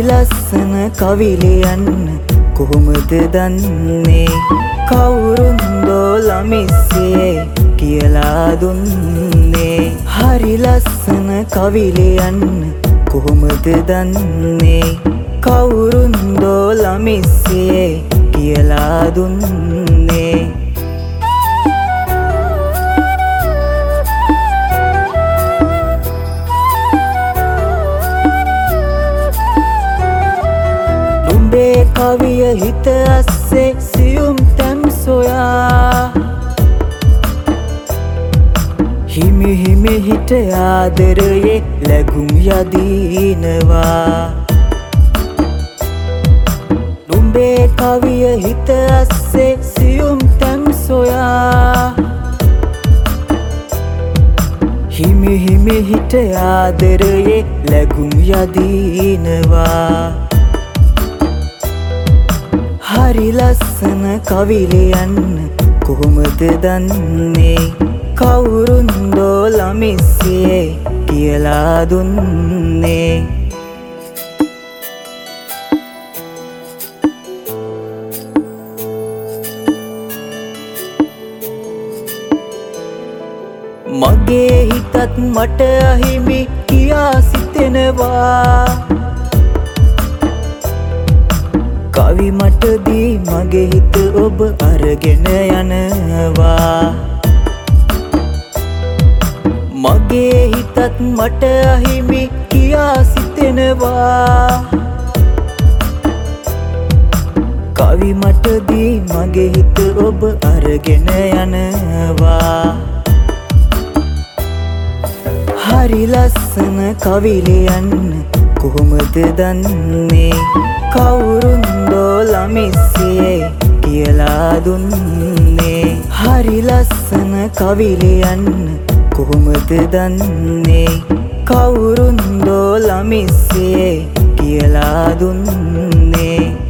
හරි ලස්සන කවි ලියන්න කොහොමද දන්නේ කවුරුන්දෝ ළමිස්සේ කියලා දුන්නේ හරි ලස්සන කවි ලියන්න කොහොමද දන්නේ කවුරුන්දෝ ළමිස්සේ කියලා දුන්නේ නුඹේ කවිය හිත අස්සේ සියුම් තැන් සොයා හිමි හිමි හිට ආදරයේ ලැබුම් යදිනවා නුඹේ කවිය හිත අස්සේ සියුම් තැන් සොයා හිමි හිමි හිට ආදරයේ ලැබුම් යදිනවා හරි ලස්සන කවි ලියන්න කොහොමද දන්නේ කවුරුන්දෝ ළමිස්සේ කියලා දුන්නේ මගේ හිතත් මට අහිමි කියා සිතෙනවා කවි මට දී මගේ හිත ඔබ අරගෙන යනවා මගේ හිතත් මට අහිමි කියා සිතෙනවා කවි මට දී මගේ හිත ඔබ අරගෙන යනවා හරි ලස්සන කවි ලියන්න කොහොමද දන්නේ කවුරුන්දෝ ළමිස්සේ කියලා දුන්නේ හරි ලස්සන කවි ලියන්න කොහොමද දන්නේ කවුරුන්දෝ ළමිස්සේ කියලා දුන්නේ